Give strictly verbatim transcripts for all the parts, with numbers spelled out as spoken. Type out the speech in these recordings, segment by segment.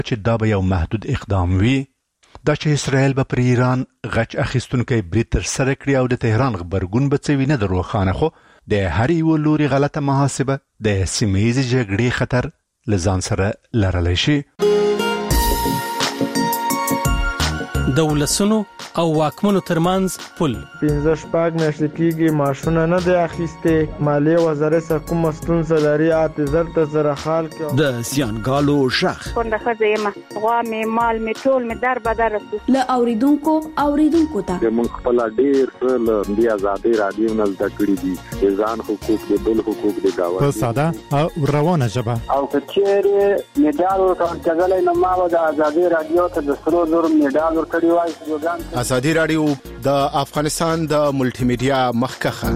چې دا به یو محدود اقدام وي. دا چې اسرائیل به پر ایران غچ اخیستونکی برید ترسره کړي او د تهران غبرګون به څه وي نه در روښانه، خو د هر یو لوري غلطه محاسبه د سیمه ییزې جګړې خطر له ځان سره لرلی شي. د ولسونو او واکمنو ترمنځ پل پنځه شپږ میاشتې کېږي معاشونه نه دی اخیستې. مالیې وزارت څخه کومه ستونزه لري اته زر ته زره خال کې د زیانګالو شخ کونډه ښځه یم، غوا مې مال مې ټول مې در بدر رسو له اوریدونکو اوریدونکو ته موږ خپل ډېر څه له دې ازادۍ رادیو نه زده کړي دي، د ځان حقوق د بل حقوق د گاونډي په ساده او روانه ژبه. او که چیرې میډال ورکول کېدلی نو ما به د ازادۍ رادیو ته د سرو زرو میډال ورکړی وای. ازادي رادیو د افغانستان د ملټي میډیا مخکخه.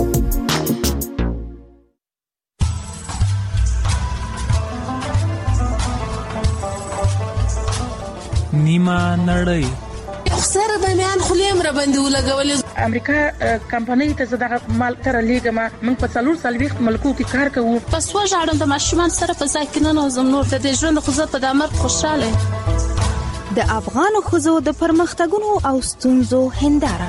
نیمه نړۍ سره د میان خلیم را باندې ولګولې. امریکا کمپنۍ ته زداغه مال تر لیګما موږ په څلور سلويخت ملکو کې کار کوو. پس وژاړم د ماشومان سره په ځای کې نه نوزم نور د ژوند خو زه په دمر خوشاله. د افغان ښځو د پرمختګونو او ستونزو هنداره.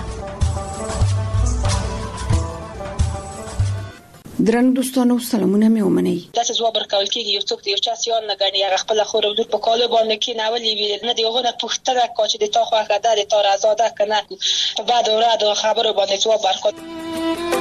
درنو دوستانو سلامونه مې ومنئ. دا چې ځواب ورکول کېږي یو څوک د یو چا سیان نه ګڼي هغه خپله خور او لور په کالو باندې کېنولي وي، نه د هغو نه پوښتنه کوي چې د تا خوښه ده د تا رضا ده که نه. په بد او رد خبرو باندې ځواب ورکړي.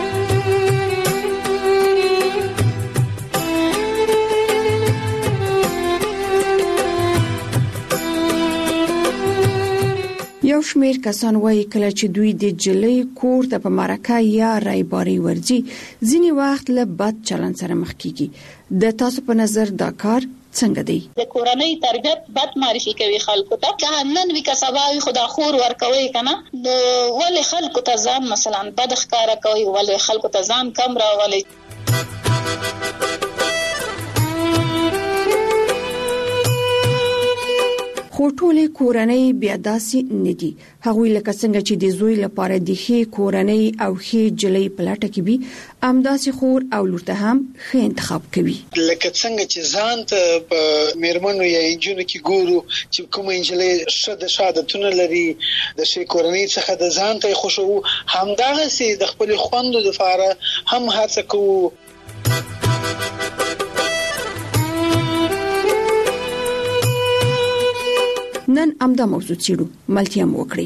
یو شمیر کسان وایي کله چې دوی د جلۍ کور ته په مرکه یا رایباري ورځي ځینې وخت له بد چلند سره مخ کیږي. د تاسو په نظر دا کار څنګه دی؟ د کورنۍ تربیت بد معرفي کوي خلکو ته، که نن وی که سبا وي خدا خور ورکوي کنه. نو ولې خلکو ته ځان مثلا بد ښکاره کوي، ولې خلکو ته ځان کم راولي؟ خو ټولې کورنۍ بیا داسې نه دي. هغوی لکه څنګه چې د زوی لپاره د ښې کورنۍ او ښې جلۍ په لټه کې وي، همداسې خور او لور ته هم ښه انتخاب کوي. لکه څنګه چې ځان ته په میرمنو یا انجونو کې ګورو چې کومه انجلۍ ښه د ښه عادتونه لري، د ښې کورنۍ څخه د ځان ته خوښوو، همدغسې د خپلې خوندو لپاره هم هڅه کوو. نن امدا موضوع چیرو ملتيام وکړي.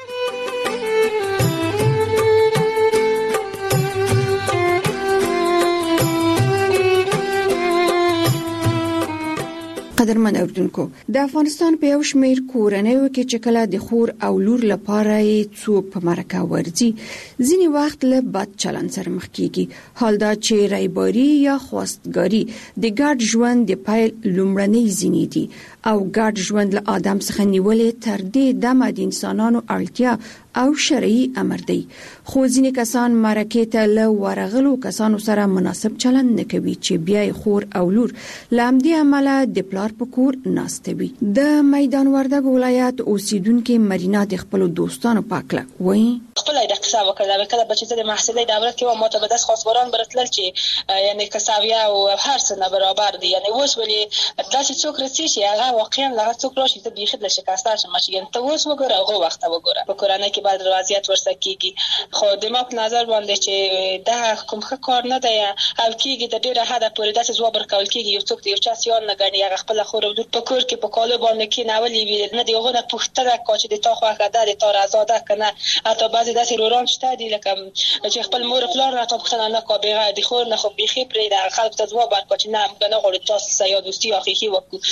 قدرمن اوردونکو، د افغانستان په یو شمیر کورنیو کې چې کله د خور او لور لپاره یې څوک په مرکه ورځي ځینې وخت له بد چلند سره مخ کیږي. حال دا چې رایباري یا خواستګاری د ګډ ژوند د پیل لومړنۍ ځینې دي او ګډ ژوند له آدم څخه نیولې تر دې دمه د انسانانو اړتیا او شرعي امر دی. خو ځینې کسان مرکه ته له ورغلو کسانو سره مناسب چلند نه کوي چې بیا خور او لور لامدي عمله د پلار په کور ناسته وي. د میدان وردګ ولایت اوسیدونکو مرینا د خپل دوستانو پاکله وایي خپل د اقتصاد وکړه کله بچی د محصلې دولت کې و متبدس خاصوران برتل چې یعنی کساویا او هر څه نه برابر دي. یعنی اوس ولې داسې څوک رسي چې هغه واقعا لا څوک راشي ته بیخي د شکاسته شمه چې ته اوس وګوره هغه وخت وګوره په کورانه کې بعد وضعیت ورسره کیږي. خو د ما په نظر باندې چې دا کوم ښه کار نه دی او کیږي د ډیره حد پورې داسې ځواب ورکول کیږي یو څوک د یو چا سیان نه ګڼي هغه خپل خور او لور په کور کې په کالو باندې کې ناولي وي نه دی هغه نه پوښتنه کوي چې د تا خوښه ده د تا رضا ده کنه. حتی بعضی داسې روران شته دي لکه چې خپل مور پلار نه تا پوښتنه نه کوي د خور نه خو بیخي پرې د خلک ته ځواب ورکوي چې نه موږ نه غواړو تاسو سره یو دوستي حقیقي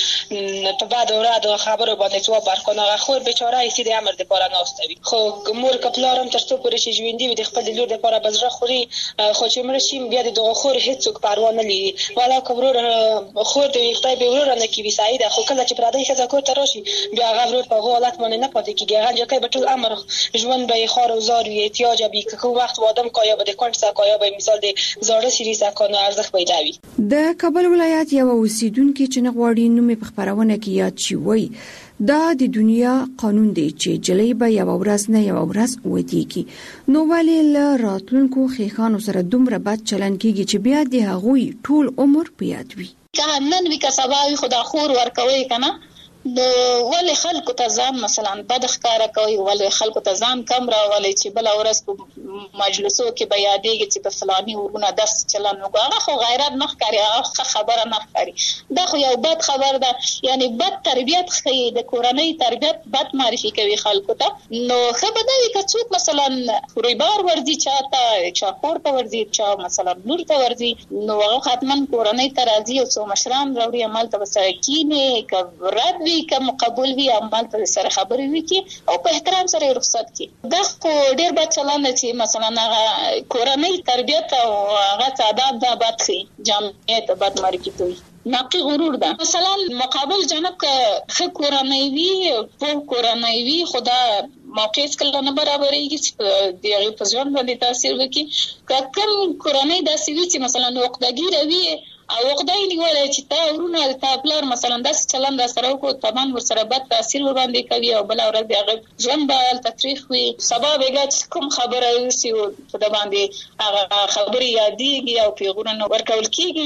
وکړو په بعد اوراد خبرو باندې ځواب ورکوي. هغه خور بیچاره یې سید امر د پاره ناستوي. خو مور کپلارم تر څو پورې چې ژوندۍ وي د خپل لور لپاره بزره خوري خو چې مړ شي بیا د دغه خور هیڅوک پروا نه لري. والا کبرور خور د خدای به ورور نه کی وسایده خو کله چې پردای ښځه کور ته راشي بیا هغه ورور په حالت باندې نه پاتې کیږي. هغه ځکه به ټول امر ژوند به خار او زار وي احتیاج به که وخت وادم کایا به د کونټ سکایا به مثال د زړه سری سکانو ارزخ پیدا وي. د کابل ولایت یو اوسیدونکو چې نغواړي نوم په خبرونه کې یاد شي وای دا د دنیا قانون دی چې جلۍ به یو ورځ نه یو ورځ ودیږي. نو ولې له راتلونکو خېخانو سره دومره بد چلن کیږي چې بیا د هغوی ټول عمر په یاد وي. که نن وی که سبا وي خدا خور ورکوي کنه نو ولې خلکو ته ځان مثلا بد ښکاره کوي، ولې خلکو ته ځان کم راولي چې بل ورځ په مجلسو کې به یادېږي چې په فلاني ورونه داسې چلند وکړو. هغه خو غیرت نه ښکاري، هغه خبره نه ښکاري، دا خو یو بد خبر ده. یعنی بد تربیت ښیي، د کورنۍ تربیت بد معرفي کوي خلکو ته. نو ښه به دا وي که څوک مثلا رویبار ورځي چاته، چا کور ته ورځي، چا مثلا لور ته ورځي، نو هغه حتما کورنۍ ته راځي او څو مشران راوړي، همالته به سره کینې، که رد وي که مقبول وي، همالته سره خبرې وکړي او په احترام سره یې رخصت کړي. دا خو ډېر بد چلند دی چې مثلا هغه کورنۍ تربیت او هغه تعداد دا بد ښیي، جامعې ته بد معرفي کوي. ناقي غرور ده. مثلا مقابل جانب که ښه کورنۍ وي، پوه کورنۍ وي، خو دا موقع هېڅکله نه برابرېږي چې د هغې په ژوند باندې تاثیر وکړي. که کوم کورنۍ داسې وي چې مثلا عقدهګیره وي او عقده یې نیولې چې تا ورونه تا پلار مثلا داسې چلند راسره وکړو، طبعا ورسره بد تاثیر ورباندې کوي او بله ورځ د هغه ژوند به هلته تریخ وي. سبا بېګا چې کوم خبره وشي په ده باندې هغه خبرې یادېږي او پیغورونه ورکول کېږي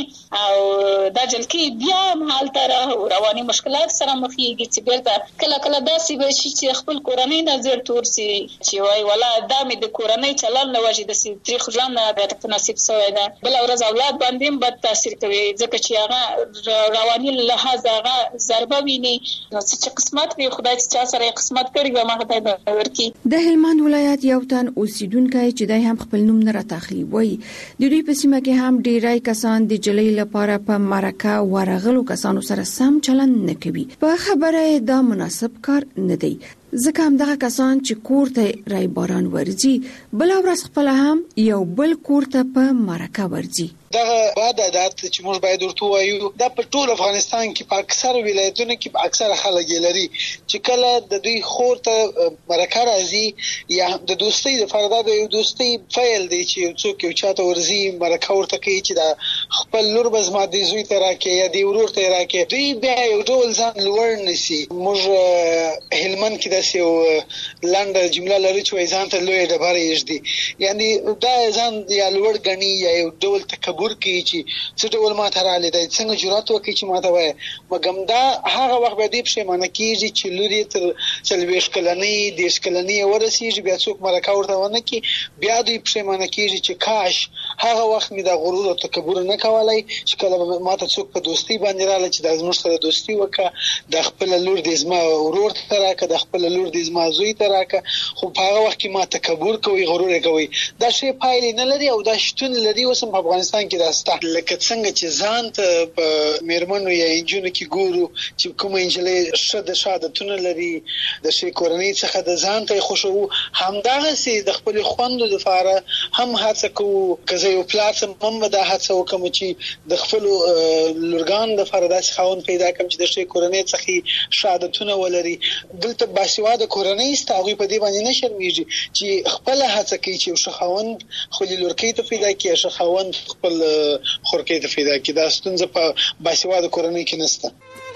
او دا جلکې بیا هم هلته رواني مشکلات سره مخېږي چې بېرته کله کله داسې به شي چې خپل کورنۍ نه زړه تور سي چې وایي والله دا مې د کورنۍ چلند له وجې داسې تریخ ژوند راته نصیب شوی ده. بله ورځ اولاد باندې هم بد تاثیر کوي ځکه چې هغه رواني لحاظ هغه ضربه ویني. نو چې قسمت وي خدای چې چا سره قسمت کړي وي هغه ته به ورکړي. د هلمند ولایت یو تن اوسیدونکی چې دی هم خپل نوم نه راته وایي، د دوی په سیمه کې هم ډیری کسان د جلۍ لپاره په مرکه ورغلو کسانو سره سم چلند نه کوي. په خبره دا مناسب کار نه دی، ځکه هم دغه کسان چې کور ته رای باران ورځي بل ورځ خپل هم یو بل کور ته په مرکه ورځي. دغه بد عادت چې موږ باید ورته وایو دا په ټول افغانستان کې په اکثر ولایتونو کې په اکثر خلک لري چې کله د دوی خور ته مرکه راځي یا د دوستۍ د فردا د یو دوستۍ فعل دی چې یو څوک یو چاته ورځي مرکه ورته کوي چې دا خپل لور به زما د زوی ته راکړي یا د ورور ته راکړي، دوی بیا یو ډول ځان لوړ نیسي. موږ هلمند کې داسې یو لنډه جمله لري چې وایي ځان ته لویه ډبره یږدي، یعنی دا ځان یا لوړ ګڼي یا یو ډول تکبر کوي چې څه ډول ماته رالی دی، څنګه جرأت وکړي چې ماته وایي. مګم دا هغه وخت به دې پښیمانه کېږي چې لور یې تر څلوېښت کلنۍ دېرش کلنۍ ورسېږي، بیا څوک مرکه ورته ونه کړي، بیا دوی پښیمانه کېږي چې کاش هغه وخت مې دا غرور او تکبر نه کولی چې کله ماته څوک په دوستۍ باندې راغله چې دا زموږ سره دوستي وکړه، د خپله لور دې زما ورور ته راکړه، د خپله لور دې زما زوی ته راکړه. خو په هغه وخت کې ما تکبر کوي، غرور یې کوي. دا شی پایلې نه لري او دا شتون لري. اوس هم په افغانستان کې دا سته، لکه څنګه چې ځان ته په میرمنو یا انجونو کې ګورو چې کومه انجلۍ ښه د ښه عادتونه لري، د ښې کورنۍ څخه د ځان ته یې خوښوو، همدغسې د خپلې خوندو دپاره هم هڅه کوو. که زه یو پلار څم هم به دا هڅه وکړم چې د خپلو لورګانو دپاره داسې خاوند پیدا کړم چې د ښې کورنۍ څخه ښه عادتونه ولري. دلته باسواده کورنۍ سته، هغوی په دې باندې نه شرمېږي چې خپله هڅه کوي چې یو ښه خاوند خپلې لورکۍ ته پیدا کړي، ښه خاوند خپل خورکۍ ته پیدا کړي. دا ستونزه په باسواده کورنۍ کې نشته.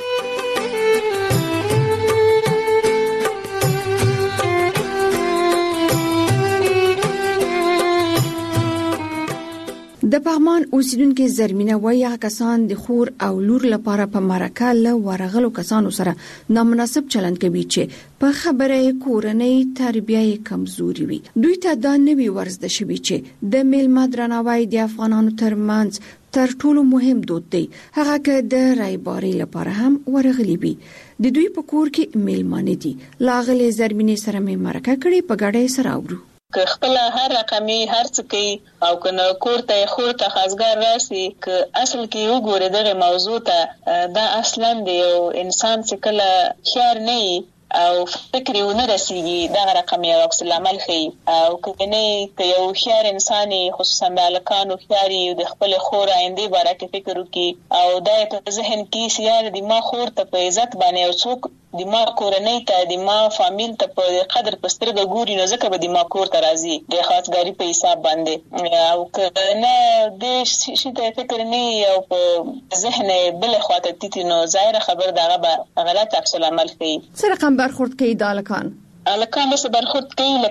د پغمان اوسیدونکو زرمینه وایي هغه کسان د خور او لور لپاره په مرکه له ورغلو کسانو سره نامناسب چلند کوي چې په خبره کورنۍ تربیه کمزوري وي. دوی ته دا نوی ورزده شوی چې د میلمه درناوی د افغانانو ترمنځ تر ټولو مهم دود دی، هغه که د رایبارۍ لپاره هم ورغلي وي. د دوی په کور کې میلمانه دي. لاغلي زرمینه سره مې مرکه کړې، په ګډه سره اورو. که خپل هر رقمي هر څه کوي او کنه کور ته خور ته خاصګر راسي، که اصل کې وګوره دغه موضوع ته دا اصلا د یو انسان چې کله خیار نه او فکر یې ونه رسیږي دغه رقم یو عکس العمل ښیي. او که نه که یو هوښیار انسان خصوصا د هلکانو هوښیار یي د خپلې خور آیندې باره کې فکر وکړي او دا یې په ذهن کې سي یاره د ما خور ته په عزت باندې یو څوک د ما کورنۍ ته د ما فامیل ته په قدر په سترګه ګوري، نو ځکه به د ما کور ته راځي د خاصګاري په حساب باندې. او که نه دې شي ته فکر نه او په ذهن بلې خواته تیتي، نو ظاهره خبر دغه به غلط عکس العمل ښیي. څه رقم برخورد کوي د هلکان؟ هلکان داسې برخورد کوي لکه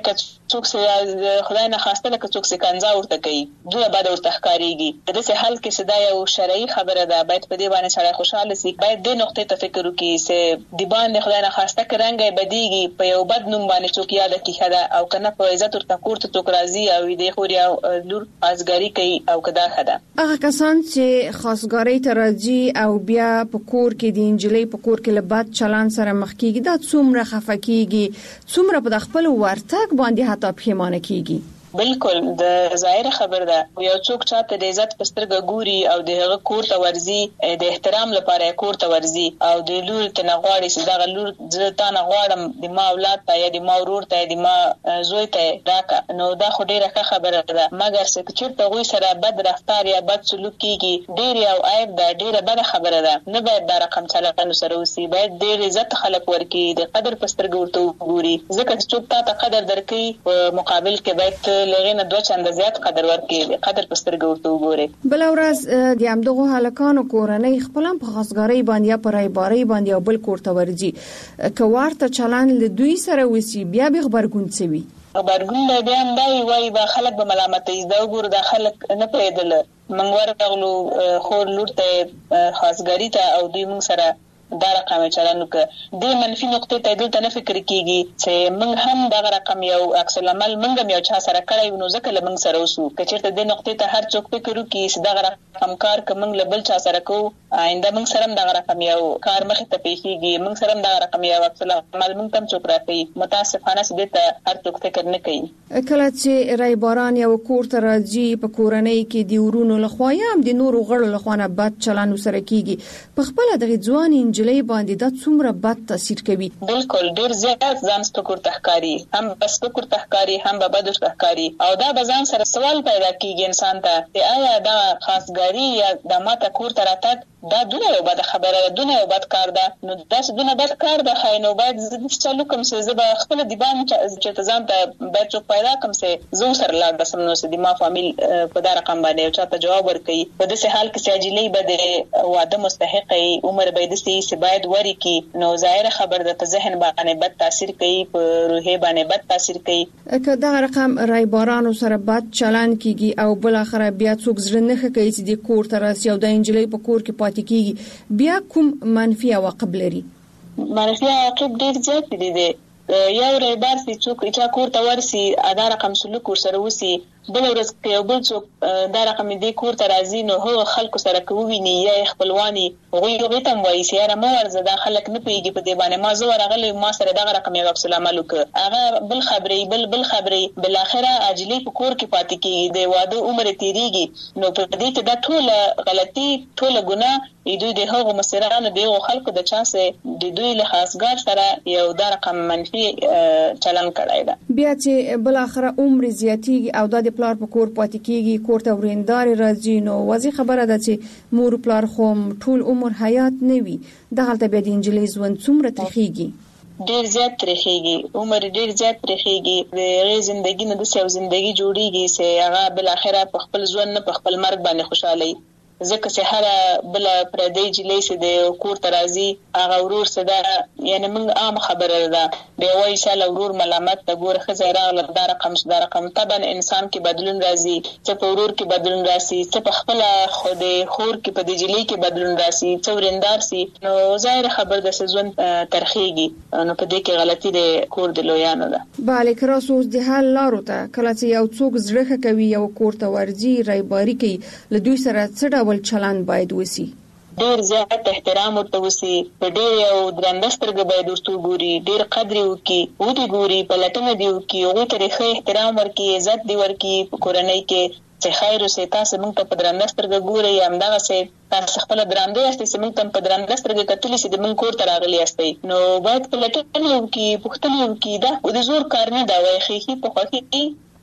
څوک چې خدای نه خواسته لکه څوک چې کنځا ورته کوي دوی بعد ورته ښکاریږي د دې حل کې صدا یو شرعي خبره ده باید په دې باندې سره خوشاله سي باید د نقطې ته فکر وکړي چې د باندې خدای نه خواسته کرانګي بدیږي په یو بد نوم باندې څوک یاد کیخه ده او کنه په عزت ورته کوړه څوک راضي او دې خوري او لور ازګاری کوي او کدا خده هغه کسان چې خاصګاری ته راځي او بیا په کور کې د انجلۍ په کور کې له بد چلان سره مخ کیږي دا څومره خفقېږي څومره په خپل ورتګ باندې حتی پښیمانه کیږي بالکل د ظاهر خبر ده یو څوک چاته د عزت پسترګه ګوري او د هغه کور ته ورزي د احترام لپاره کور ته ورزي او د لور ته نغواړي چې دا لور ځتا نغواړم د ما اولاد ته یا د ما ورور ته د ما زوی ته راکا نو دا خو ډیره ښه خبره ده مګر چې چیرته غوي سره بد رفتار یا بد سلوک کیږي ډیر او عیب ده ډیره بده خبره ده نه باید دا رقم چلانو سره وسی باید ډیر عزت خلک ورکي د قدر پسترګه ورته ګوري ځکه چې څوک ته قدر درکې په مقابل کې باید لغینه دوه چند زیات قدر ورکړي قدر پسترګه ورته وګوري بل ورځ د همدغه هلکانو کورنۍ خپلم په خاصګاری باندې یا پر ایباری باندې او بل کوړه ورځي کوارته چلان له دوی سره وسی بیا به خبرګون سوي خبرګون به بیا هم وای با خلک به ملامتې دا وګور دا خلک نه پیدل منګ ورغلو خور لور ته خاصګاری ته او دوی موږ سره دا رقم چلانو کې د منفي نقطې ته دلته نه فکر کیږي چې موږ هم دا رقم یو عکس العمل موږ هم یو چا سره کړی نو ځکه لمنګ سره وسو کچېرته د نقطې ته هر څوک فکر وکړي چې دا رقم کار کوم لبل چا سره کو آینده موږ سره دا رقم یو کار مخ ته پیښیږي موږ سره دا رقم یو عکس العمل موږ تم چوک راځي متاسفانه چې د هر څوک فکر نه کوي کله چې رایباران یو کور ته راځي په کورنۍ کې دی ورونو لخوا یا هم د نورو غړو لخوا نه بد چلان سره کیږي په خپل د ځوان انجلۍ باندې دا څومره بد تاثیر کوي بالکل ډیر زیات ځان سپکور تخکاری هم بس سپکور تخکاری هم به بد تخکاری او دا به ځان سره سوال پیدا کیږي انسان ته چې آیا دا خاصګاری یا د ماته کور ته راتګ دا دونه یو بد خبره ده دونه یو بد کار ده نو دا دونه بد کار ده خای نو باید زه چالو کوم چې زه به خپل دی باندې چې تزام ته باید څوک پیدا کوم چې زه سره لا د سمنو سې د ما فامیل په دا رقم باندې چا ته جواب ورکړي په دې حال کې چې اجلې بده واده مستحقې عمر به د سې باید وری کی نو ظاهر خبر ده په ذهن باندې بد تاثیر کوي په روحي باندې بد تاثیر کوي که دا رقم رایبارانو سره بد چلان کیږي او بل اخر بیا څوک زړه نه کوي چې د کور ته راسي او د انجلۍ په کور کې کیږي بیا کوم منفي عواقب لري منفي عواقب ډیر زیات دي دي یو رایبار چې څوک چې کور ته ورسي ادا رقم سلوک سره وسی بل ورځ کې یو بل څوک دا رقم دې کور ته راځي نو هو خلکو سره کوویني یا خپلواني غوي غوي تم وایي چې را مو ورزه دا خلک نه پیږي په دې باندې ما زه ورغلی ما سره دا رقم یو سلام علیکم هغه بل خبري بل بل خبري بل اخره اجلی په کور کې پاتې کیږي د واده عمر تیریږي نو په دې کې دا ټول غلطي ټول ګناه دوی د هغو مسرانو دیغه خلکو د چانسه د دوی له خاصګار سره یو دا رقم منفي چلن کړای دا بیا چې بل اخره عمر زیاتیږي او د پلار په کور پاتې کیږي کور ته ورندار راځي نو واضح خبره ده چې مور پلار خو ټول عمر حیات نه وي دغه ته به د انجلۍ ژوند څومره ترخیږي ډیر زیات ترخیږي عمر ډیر زیات ترخیږي د غي ژوندۍ نه د سیو ژوندۍ جوړیږي چې هغه بل اخره په خپل ژوند نه په خپل مرګ باندې خوشاله ځکه چې هر بل پردی جلې سي د کور ترازی هغه ورور صدا یعنی موږ عام خبره ده به وایي چې ورور ملامت ته ګور خزیرا ول دا رقم دا رقم طبعا انسان کې بدلون راځي چې په ورور کې بدلون راځي چې په خپل خود خور کې په جلې کې بدلون راځي چې ورندار سي نو ظاهر خبر د سيزون ترخیږي نو په دې کې غلطي د کور د لویانو ده bale کراسوس د حل لارو ته کله چې یو څوک زړه کوي یو کور ته ورځي رایباری کوي له دوی سره څه ول چلان باید وسی ډیر زیات احترام ورته وسی په ډیر یو درندسترګ باید ورته ګوري ډیر قدر وکي او دې ګوري په لټنه دی وکي او تاریخي احترام ورکي عزت دی ورکي په کورنۍ کې چې خیر او تاسو موږ ته په درندسترګ ګوري همدغه سه تاسو خپل درنده یاست چې موږ ته په درندسترګ کتلی چې د موږ کور ته راغلی یاستئ نو باید په لټنه وکي پښتنه وکي دا د زور کار نه دا وایي خېخي په خوخي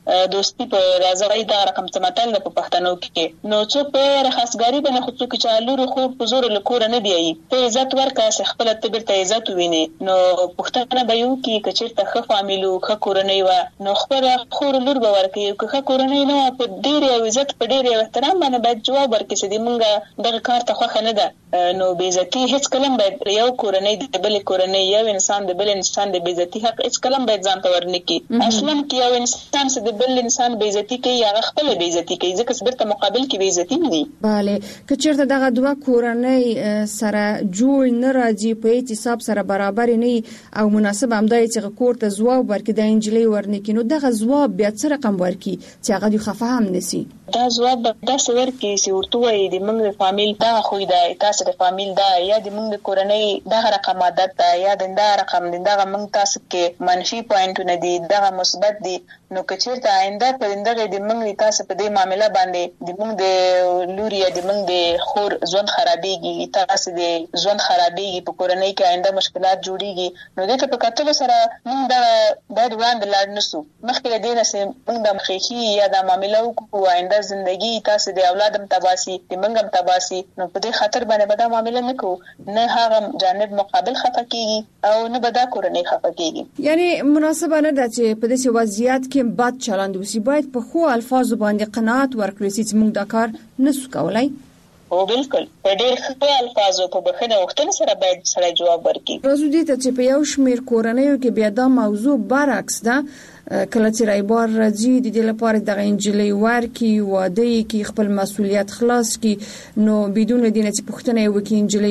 دوستي په راځي دا رقم څه متل په پښتنو کې نو څو په رخصګاری باندې خو څوک چې لور خو په زور له کور نه دی ته عزت ورکړه خپل تبر ته عزت ویني نو پښتنه به یو کې کچېرته ښه فامیلو ښه کورنۍ و نو خبره خور لور به ورکړي که ښه کورنۍ نه په ډېر عزت په ډېر احترام باندې باید جواب ورکړي چې موږ دغه کار ته خوښ نه ده نو بې عزتي هیڅ کلم باید یو کورنۍ د بل کورنۍ یو انسان د بل انسان د بې عزتي حق هیڅ کلم باید ځان ته ورنکي اصلا کې یو انسان چې د بل انسان بې عزتي کوي هغه خپل بې عزتي کوي ځکه چې برته مقابل کې بې عزتي نه دي bale کچېرته دغه دوه کورنۍ سره جوړ نه راځي په حساب سره برابر نه او مناسب همدای چې کور ته ځواب ورکړي د انجلۍ ورنکي نو دغه ځواب بیا څه رقم ورکړي چې هغه د خفه هم نسی دا ځواب دا څور کې چې ورته وایي د موږ د فامیل دا خو دا تاسو د فامیل دا یا د موږ د کورنۍ دا رقم عادت دا یا د دا رقم دا موږ تاسو کې منفي پوینټونه دي دا مثبت دي نو کچېرته آینده په دغه د موږ تاسو په دې معاملې باندې د موږ د لوري د موږ د خور ژوند خرابېږي تاسو د ژوند خرابېږي په کورنۍ کې آینده مشکلات جوړيږي نو دغه په کتل سره موږ دا باید وړاندې لاړ نشو مخکې د دې نه موږ د مخېخي یا د معاملې وکړو آینده زندگی تاسو د اولادم تباسي د منګم تباسي نو په دې خاطر باندې به دا معاملې نه کوو نه هغه جانب مقابل خفه کیږي او نه به دا کورنۍ خفه کیږي یعنی مناسبه نه ده چې په دې وضعیت کې بد چلند وسی باید په خو الفاظ باندې قناعت ورکړي چې موږ دا کار نسو کولای او بالکل په ډېر ښه الفاظو په بخښنه وختونه سره باید سره جواب ورکړي راځو دې ته چې په یو شمیر کورنۍ کې بیا دا موضوع برعکس ده کله چې رایبار راځي د دې لپاره د انجلۍ ورکی واده کې خپل مسولیت خلاص کی نو بدون دینه چې پښتنه وکي انجلۍ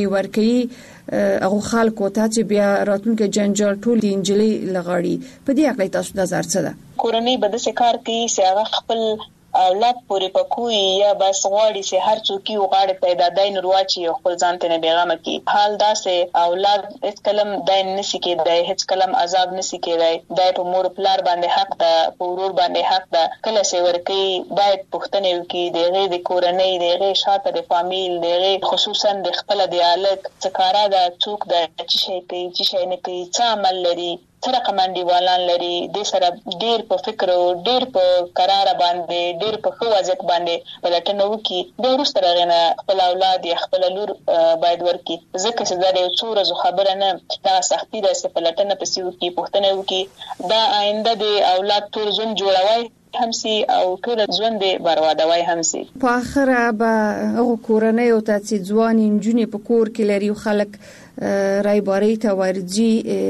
ورکی هغه خلکو ته چې بیا راتلونکي جنجال ټول د انجلۍ لغړی په دې اړه تاسو نظر څه ده کورنۍ به د کار کوي چې هغه خپل اولاد پورې پکوي یا بس غواړي چې هر څوک یو غاړه پیدا دای نور واچي او خپل ځان ته نه بیغمه کی حال دا سه اولاد هیڅ کلم دای نسی کېدای هیڅ کلم عذاب نسی کېدای دای په مور پلار باندې حق ده په ورور باندې حق ده کله چې ورکی باید پښتنه وکي دغه د کورنۍ دغه شاته د فامیل دغه خصوصا د خپل د الک څکارا د څوک د چې شي کوي چې شي نه کوي څه عمل لري سره کمانډي والان لري د سره ډیر په فکر او ډیر په قرار باندې ډیر په خو وضعیت باندې پلټنه وکي د وروسته راغنه خپل اولاد یا خپل لور باید ورکی ځکه چې دا یو څو ورځې خبره نه دا سختي ده چې پلټنه پسې وکي پښتنه وکي دا آینده د اولاد ټول ژوند جوړوي همسي او ټول ژوند بربادوي همسي په اخره به هغه کورنۍ او تاسو ځوان انجونې په کور کې لري خلک رایباری ته ورځي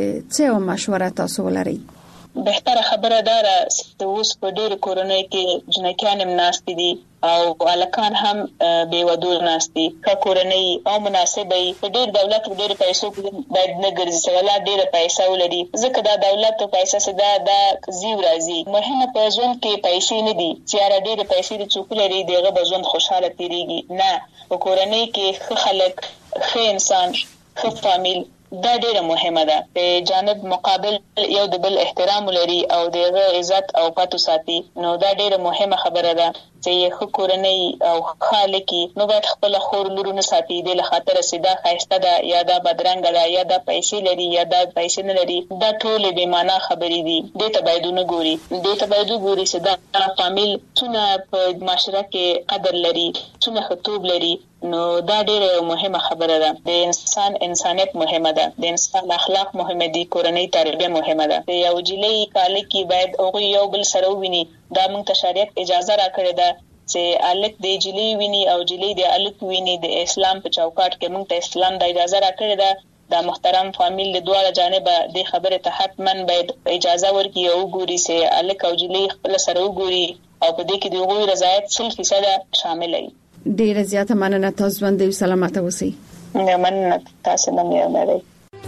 څه مشوره تاسو ولرئ بهتره خبره ده چې اوس په ډېر کورنۍ کې جنکان هم ناشتي دي او الکان هم بیودول ناشتي که کورنۍ او مناسبه په ډېر دولت ډېر پیسو باید نه ګرځي ولا ډېر پیسې ولري ځکه دا دولت او پیسې سدا دا زیو راځي مهمه په ژوند کې پیسې نه دي چې را ډېر پیسې د څوک لري دغه به ژوند خوشاله تیریږي نه په کورنۍ کې خلک ښه انسان ښه فامیل دا ډیره مهمه ده په جانب مقابل یو د بل احترام لري او دغه عزت او پاتو ساتي نو دا ډیره مهمه خبره ده چې یو کورنۍ او خالقي نو باید خپل خور لورونه ساتي د لخاطر سیدا خایسته ده یا دا بدرنګ ده یا دا پیسې لري یا دا پیسې نه لري دا ټول به معنا خبرې دي د ته باید نه ګوري د ته باید ګوري چې دا فامیل څونه په معاشره کې قدر لري څونه خطوب لري نو دا ډیره مهمه خبره ده د انسان انسانیت مهمه ده د انسان اخلاق مهمه دي کورنۍ تربیه مهمه ده یو جلې کال کې باید او یو بل سره ویني دا موږ ته شریعت اجازه راکړې ده چې الک د جلې ویني او جلې د الک ویني د اسلام په چوکاټ کې موږ ته اسلام د اجازه راکړې ده دا محترم فامیل له دواړه جانبه د خبره ته حتمن باید اجازه ورکړي او ګوري چې الک او جلې خپل سره وګوري او په دې کې د هغوی رضایت سل فیصد شامل وي ډیره زیاته مننه تاسو باندې سلامت اوسئ مننه تاسو باندې مېره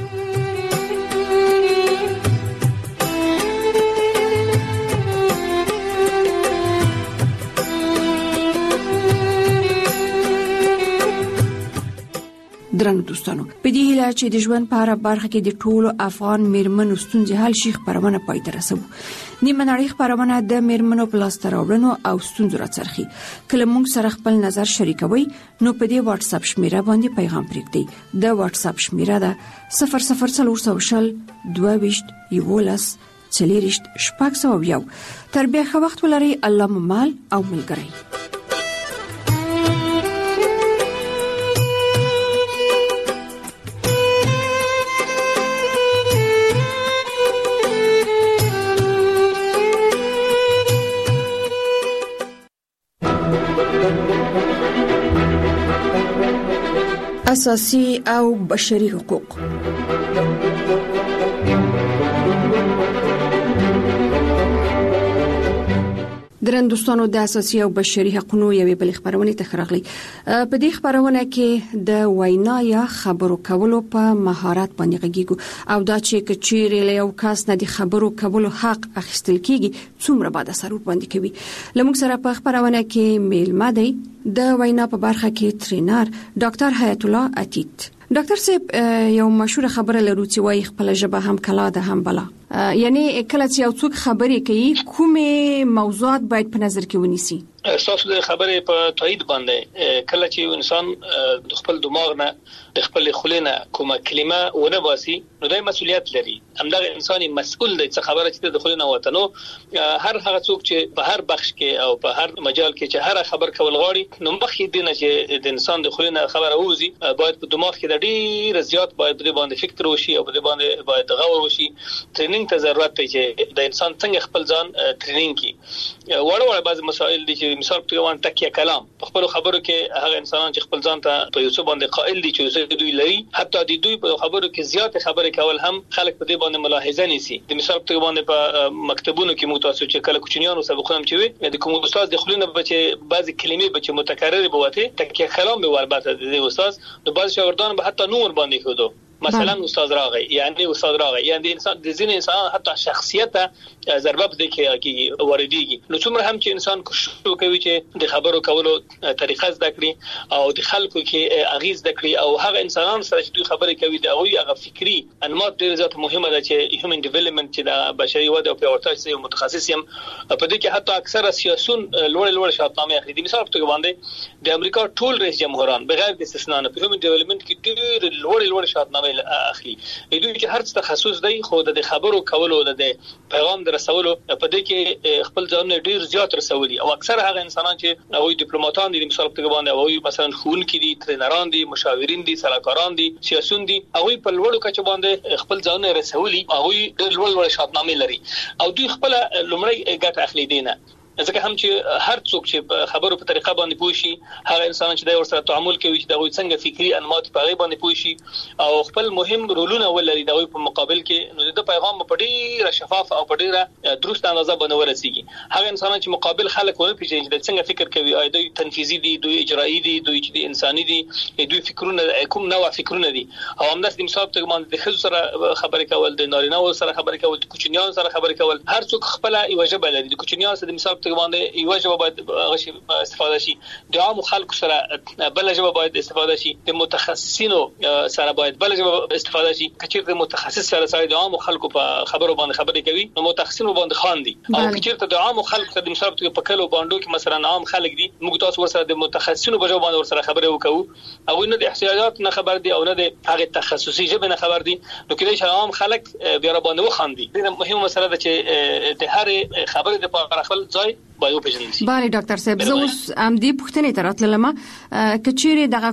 درنو دوستانو په دې هیله چې د ژوند په اړه برخه کې د ټولو افغان میرمنو ستونزې حل شي خبرونه پای ته رسوو نیمه نړۍ خبرونه د میرمنو په لاس راوړنو او ستونزو راڅرخي کله موږ سره خپل نظر شریکوي نو په دې واتس اپ شمیره باندې پیغام پرېږدئ د واتس اپ شمیره ده صفر صفر څلور سوه شل دوه ویشت یولس څلېرشت شپږ سوه یو. تر بیا ښه وخت ولرئ. الله مو مال او ملګری. اساسي او بشري حقوق. درن دوستانو د اساسي او بشري حقوقو یوې بل خبرونه ته خراغلي. په دې خبرونه کې د وینا یا خبرو کولو په مهارت باندې غږیږو او دا چې کچېرې له یو کس نه د خبرو کولو حق اخیستل کیږي څومره باید اثر باندې کوي. لموږ سره په خبرونه کې میلمه دی د وینا په برخه کې ټرینر ډاکټر حیات الله عتیق. ډاکټر صاحب یو مشهور خبره لرو چې وايي خپل ژبه هم کلا ده هم بلا. یعنی کله چې یو څوک خبرې کوي کومه موضوعات باید په نظر کې ونیسي؟ اساسو د خبرې په تایید باندې کله چې انسان د خپل دماغ نه د خپل خلینه کومه کلمه ونه باسي نو د مسؤلیت لري. همدغه انساني مسؤل دی چې خبره چې د خلینه وته نو هر هغه څوک چې په هر بخش کې او په هر مجال کې چې هر خبر کول غواړي نو مخکې دینه چې د انسان د خلینه خبره ووزي باید په دماغ کې د ډیر زیات باید د باندې فکر وشي او د باندې باید غور وشي. ټریننګ ته ضرورت دی چې د انسان څنګه خپل ځان ټریننګ کی. وړ وړ بعض مسائل دي چې مثال په توګه تکیه کلام په خپل خبرو کې هغه انسانان چې خپل ځان ته په یو څه باندې قائل دي چې دوی لري حتی د دوی په خبرو کې زیات خبرې کول هم خلک په دې باندې ملاحظه نيسي. د مثال په توګه باندې په مکتبونو کې متاسو چې کله کوچنیانو سبقونه هم چوي د کوم استاد د خلینو بچي بعضی کلمې بچي متکرر بوته تکیه کلام به وربته د استاد نو بعض شاګردان به حتی نور باندې خودو مثلا استاد راغی یعنی استاد راغی یعنی انسان د ځین انسان حتی شخصیت ضربه بده کې وردیږي. نو څومره هم چې انسان کوشش کوي چې د خبرو کولو طریقه زده کړي او د خلکو کې اغیز زده کړي او هغه انسانان سره چې دوی خبرې کوي د هغه هغه فکری انماط ډیر زیات مهمه ده چې هیومن ډیولپمنت چې د بشري وده او پیاوړتیا سره متخصص یم په دې کې حتی اکثره سیاسيون لوړ لوړ شاهنامه اخلي. د مثال په توګه باندې د امریکا ټول رئیس جمهوران بغیر د استثناء په هیومن ډیولپمنت کې ډیر لوړ لوړ شاهنامه اخلي. دوی چې هر څه تخصص دی خو د خبرو کولو د پیغام در رسولو په دې کې خپل ځان ډیر زیات رسولي او اکثر هغه انسانان چې هغوی ډیپلوماټان دي مثال په توګه باندې هغوی مثلا ښوونکي دي ټرینران دي مشاورین دي سلاکاران دي سیاسيون دي هغوی په لوړو کچه باندې خپل ځان رسولي هغوی ډیر لوړ لوړ شاهنامه لري او دوی خپل لومړی ګټه اخلي دینه ځکه هم چې هر څوک چې خبرو په طریقه باندې پوښي هغه انسان چې د ورسره تعامل کوي چې دغه څنګه فکری انماط په غي باندې پوښي او خپل مهم رولونه ولري دغه په مقابل کې نو د پیغام په ډیره شفاف او په ډیره درست اندازه باندې ورسیږي. هغه انسان چې مقابل خلک ونه پیژني چې څنګه فکر کوي اې دوی تنفیذي دي دوی اجرایی دي دوی چې انساني دي دوی فکرونه کوم نوع فکرونه دي او همداس د مثال په باندې د خزو سره خبرې کول د نارینه سره خبرې کول د کوچنیانو سره خبرې کول هر څوک خپل یو ژبه لري. د کوچنیانو سره د مثال باندې یو ژبه باید غشي استفاده شي د عام خلکو سره بل ژبه باید استفاده شي د متخصصینو سره باید بل ژبه استفاده شي. کچېرته متخصص سره سره د عام خلکو په خبرو باندې خبرې کوي نو متخصصینو باندې خاندي او کچېرته د عام خلکو سره د مثال په کلو باندې کې مثلا عام خلک دي موږ تاسو ورسره د متخصصینو په ژبه باندې ورسره خبرې وکړو او نه د احتیاجات نه خبر دي او نه د هغه تخصصي ژبه نه خبر دي نو کله چې عام خلک بیا را باندې وخاندي. دا مهمه مسله ده چې د هر خبرې د په خپل ځای باید وپیژنل شي. بله ډاکټر صاحب زه اوس ام دې پوښتنې ته راتلم کچېرې دغه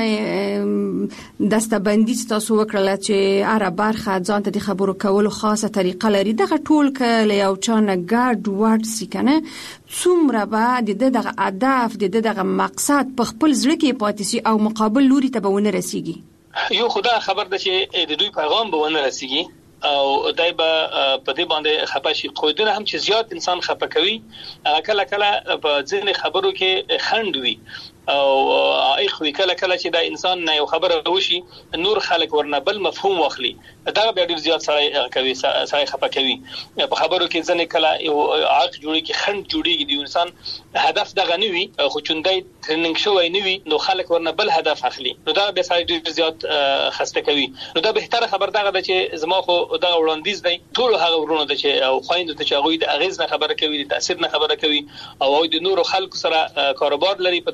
کوم دستبندي تاسو وکړه چې اره برخه ځان ته د خبرو کولو خاصه طریقه لري دغه ټول کله یو چانه ګډ وډ سکنه څومره به د دغه هدف د دغه مقصد په خپل ځړ کې پاتې شي او مقابل لوري ته به ونه رسیږي. یو خدای خبر ده چې د دوی پیغام به ونه رسیږي او دای به په دې باندې خپاشي خو دنه هم چې زیات انسان خپه کوي کله کله په ځینې خبرو کې خند وي او اخوي کله کله چې دا انسان نه یو خبره وشي نور خلک ورنه بل مفهوم واخلي دا به ډیر زیات سره کوي سره خپه کوي په خبرو کې ځنه کله یو عاق جوړي کې خند جوړيږي د انسان هدف دغه نه وي خو چوندای ټریننګ شوی نه وي نو خلک ورنه بل هدف اخلي نو دا به سره ډیر زیات خسته کوي. نو دا به تر خبر دغه چې زما خو دا وړاندیز دی ټول هغه ورونه د چې او خويند ته چې هغه د اغیز نه خبره کوي د تاثیر نه خبره کوي او د نورو خلکو سره کاروبار لري په خبرو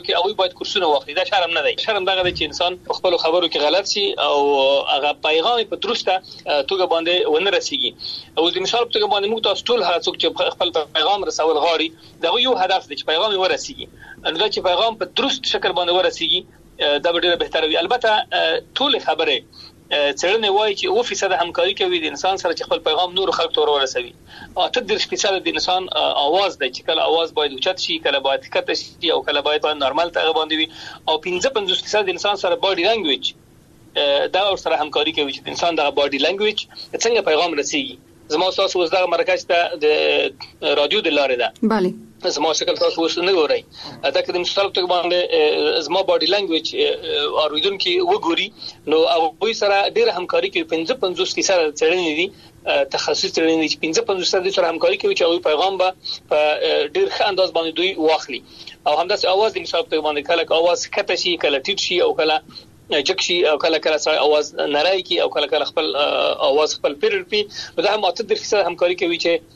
کې هغه باید کورسونه واخلي. دا شرم نه دی. شرم دغه دی چې انسان په خپل خبرو کې غلط شي او هغه پیغام په درسته توګه باندې ونه رسیږي. او د مثال په توګه باندې موږ تاسو ټول هڅه کوو چې خپل پیغام رسول غواړي دا یو هدف دی چې پیغام ورسیږي. نو دا چې پیغام په درست شکل باندې ورسیږي دا ډیره بهتره وي. البته ټول خبره څرنه وایي چې او فیصد همکاري کوي د انسان سره چې خپل پیغام نور خلک ته ورسوي. اته د فیصد د انسان आवाज دی چې کله आवाज باید اوچت شي، کله باید کته شي او کله باید نورمال ته باندې وي. او پنځه پنځوس فیصد د انسان سره باډي لانګویج دا ور سره همکاري کوي چې انسان د باډي لانګویج څنګه پیغام رسیږي. زما تاسو اوس دا مرکز ته د رادیو د لارې ده. bale زما شکل تاسو اوس نه ګورئ. دا که د مثال په توګه باندې زما باډي لانګویج اوریدونکو وګوري نو هغه سره ډېر همکاري کوي. پنځه پنځوس فیصد څېړنې دي تخصصي څېړنې دي چې پنځه پنځوس فیصد سره همکاري کوي چې هغه پیغام به په ډېر ښه انداز باندې دوی واخلي. او همداسې आवाज د مثال په توګه باندې کله आवाज کته شي، کله ټیټ شي او کله جکشي او کله کله سره आवाज نړۍ کی او کله کله خپل आवाज خپل پیرل پی. دا هم اته فیصد همکاري کوي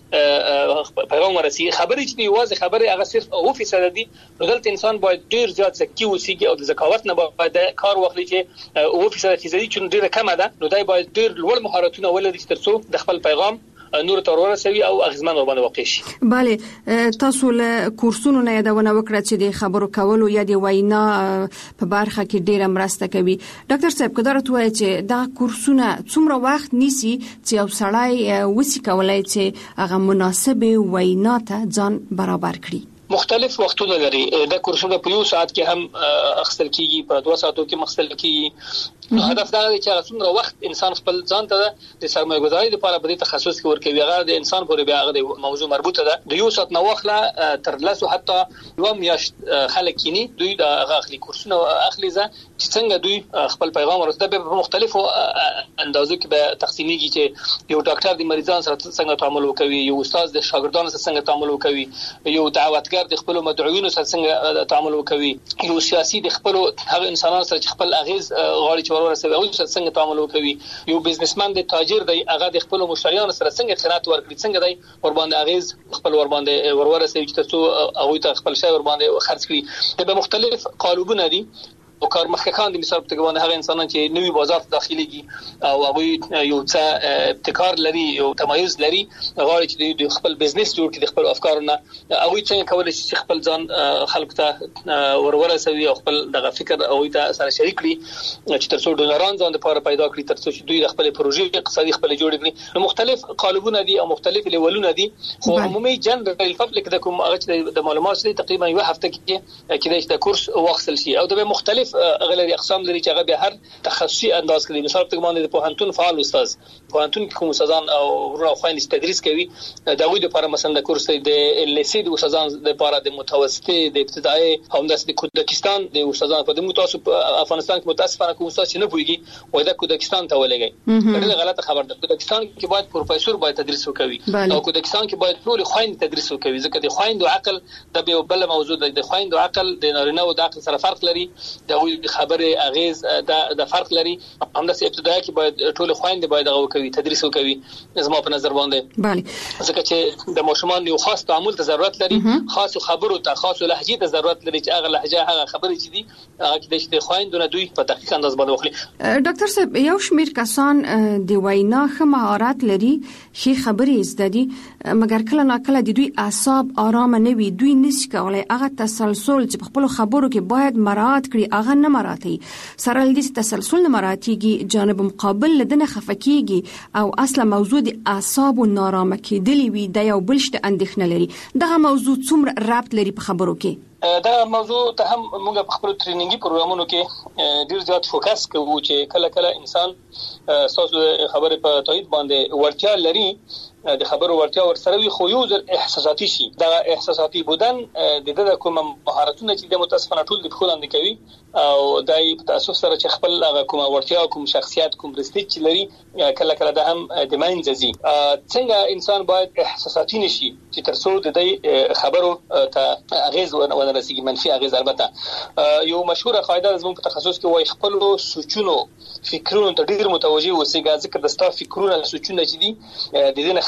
چې پیغام ورسي. خبرې چې دی واځي خبرې هغه صرف او فیصد دي. نو دلته انسان باید ډیر زیات ذکی وسیږي او د ذکاوت نه باید کار واخلي چې او فیصد فیصدي چې ډیره کمه ده. نو دای باید ډیر لوړ مهارتونه ولري ترڅو د خپل پیغام نور تر ورسوي او اغیزمن باندې واقع شي. bale تاسو له کورسونو نه یادونه وکړه چې د خبرو کولو یا د وینا په برخه کې ډیره مرسته کوي. ډاکټر صاحب کدار ته وایي چې دا کورسونه څومره وخت نیسي چې یو سړی وسی کولای چې هغه مناسبه وینا ته ځان برابر کړي؟ مختلف وختونه لري. دا کورسونه په یو ساعت کې هم اخستل کیږي، په دوه ساعتو کې مخستل کیږي. نو هدف دا دی چې څومره وخت انسان خپل ځان ته د سرمایه‌ګذاري لپاره په دې تخصص کې ورکوي. هغه د انسان پورې بیا هغه د موضوع مربوطه ده. د یو ساعت نو واخله تر لاسو حتی یو میاشت خلک کینی دوی د هغه اخلي کورسونه اخلي ځا چې څنګه دوی خپل پیغام ورسوي. په مختلفو اندازو کې به تقسیمیږي چې یو ډاکټر د مریضانو سره څنګه تعامل وکوي، یو استاد د شاګردانو سره څنګه تعامل وکوي، یو دعوتګر د خپل مدعوینو سره څنګه تعامل وکوي، یو سیاسي د خپل هغه انسانانو سره چې خپل اغیز غواړي چې ورسوي او څنګه تعامل وکوي، یو بزنسمن د تاجر دی هغه د خپل مشتریانو سره څنګه خدمات ورکړي، څنګه دی ور باندې اغیز خپل ور باندې ورورسوي چې تاسو هغه ته خپل شی ور باندې خرڅ کړي. د مختلف قالبونه دي او کار مخکخان د مثال په توګه باندې هغه انسانان چې نوی بازار ته داخليږي او هغه یو څه ابتکار لري، یو تمایز لري، غواړي چې د خپل بزنس جوړ کړي، د خپل افکارونه هغه څنګه کولای شي خپل ځان خلکو ته ورورسوي او خپل دغه فکر او ته سره شریک کړي چې ترڅو ډونران ځان لپاره پیدا کړي، ترڅو چې دوی د خپل پروژې اقتصادي خپل جوړ کړي. نو مختلف قالبونه دي او مختلف لیولونه دي. خو عمومي جنرال پبلک د کوم هغه د معلومات لري تقریبا یو هفته کې کې د کورس واخصل شي او د مختلف غلري اقسام لري چې هغه به هر تخصصي انداز کوي. مثال په باندې د پوهنتون فعال استاد پوهنتون کې کوم استادان او ورو خويند تدریس کوي دا وی د لپاره مثلا د کورس د لیسې د استادان د لپاره د متوسطه د ابتدایي هم د کودکستان د استادان په د متوسط افغانستان کې متاسفانه کوم استاد چې نه پويږي وای د کودکستان ته ولګي. دا غلطه خبر ده. کودکستان کې باید پروفیسور باید تدریس وکوي او کودکستان کې باید ټول خويند تدریس وکوي ځکه د خويند او عقل د به بل موضوع ده. د خويند او عقل د نارینه او د عقل سره فرق لري. دا وی خبره اغیز د د فرق لري. همداسې ابتدایي کې باید ټول خويند باید هغه کوي تدریس وکوي زما په نظر باندې. bale ځکه چې د ماشومان یو خاص تعامل ته ضرورت لري، خاص خبرو ته، خاص لهجې ته ضرورت لري چې هغه لهجه هغه خبرې چې دي هغه کې د خويندونه دوی په دقیق انداز باندې وخلي. ډاکټر صاحب یو شمیر کسان د وینا ښه مهارت لري، ښه خبرې زده دي، مګر کله ناکله د دوی اعصاب آرام نه وي، دوی نشي کولای هغه تسلسل چې په خپل خبرو کې باید مراعات کړي هغه نه مراعاتي. سره لدې تسلسل نه مراعاتيږي، جانب مقابل لدنه خفکیږي او اصله موضوع د اعصاب او نارامه کېدلی وي د یو بلشت اندېښنه لري. دغه موضوع څومره ربط لري په خبرو کې؟ دا موضوع ته هم موږ په خپل ټریننګي پروګرامونو کې ډیر زیات فوکس کوو چې کله کله انسان تاسو خبره په تایید باندې ورتیا لري، د خبرو ورتیا ورسره وي خو یو ځل احساساتي شي. دا احساساتي بودن د د کوم مهارتونه چې د متاسفانه ټول د خلک کوي او دای په تاسو سره چې خپل هغه کوم ورتیا کوم شخصیت کوم رسټیچ لري کله کله د هم د ماینځي. څنګه انسان باید احساساتي نشي چې ترڅو د دې خبرو ته اغیز ونه رسیږي، منفي اغیز. البته یو مشهوره قاعده زموږ په تخصص کې وایي خپل سوچونو فکرونو ته ډیر متوجي اوسئ ځکه د ستاسو فکرونه سوچونه چې دي د دې نه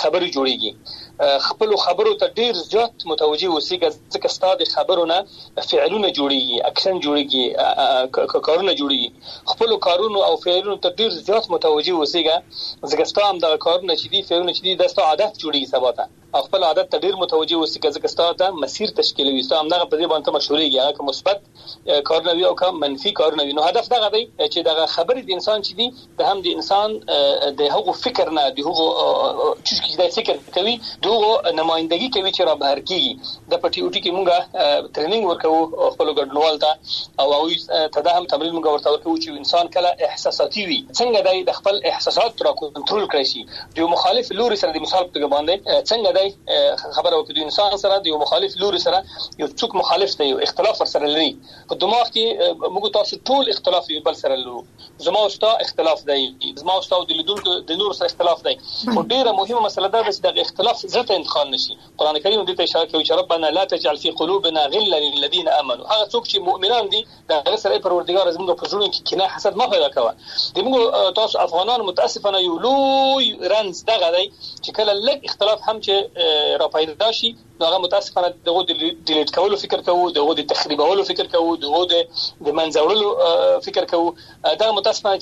خبري جوړيږي خپل خبرو ته ډیر زیات متوجي اوسېږي ځکه ستاسو خبرونه فعلونه جوړيږي اکشن جوړيږي کارونه جوړيږي خپل کارونو او فعلونو ته ډیر زیات متوجي اوسېږي ځکه ستاسو د کارونه چې دي فعلونه چې دي د ستاسو عادت جوړيږي سباته او خپل عادت ته ډیر متوجي اوسېږي ځکه ستاسو د مسیر تشکیلوي ستاسو همدغه په دې باندې مشورېږي هغه کوم مثبت کارونه وي او کوم منفي کارونه وي نو هدف دغه دی چې دغه خبرې د انسان چې دي د هم د انسان د هغو فکر نه د هغو چې د فکر کوي دغه نمائندګي کوي چې را بهر کیږي د پټي اوټي کې مونږه ټریننګ ورکوو خپل ګډونوال ته او هغه ته د هم تمرین مونږ ورته ورکوو چې انسان کله احساساتي وي څنګه د خپل احساسات را کنټرول کړی شي د مخالف لوري سره د مثال په باندې څنګه د خبره وکړي انسان سره د مخالف لوري سره یو څوک مخالف دی یو اختلاف سره لري په دماغ کې موږ تاسو ټول اختلاف یو بل سره لرو زما او ستا اختلاف دی زما او ستا د لیدونکو د نور سره اختلاف دی خو ډیره مهمه مسله ده چې د اختلاف ذات انتقال نشي قران کریم دې ته اشاره کوي چې ربنا لا تجعل في قلوبنا غلا للذين امنوا هغه څوک چې مؤمنان دي د هغه سره پروردګار زموږ په زړونو کې کینه حسد ما پیدا کوي د موږ تاسو افغانان متاسفانه یو لوی رنز دغه دی چې کله لږ اختلاف هم چې را پیدا شي هغه متاسفانه دغه د ډیلیټ کولو فکر کوو دغه د تخریبولو فکر کوو دغه د منځورلو فکر کوو دا متاسفانه